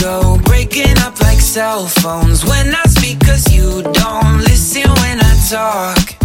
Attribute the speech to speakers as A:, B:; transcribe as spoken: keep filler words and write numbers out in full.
A: go, breaking up like cell phones when I speak, cause you don't listen when I talk.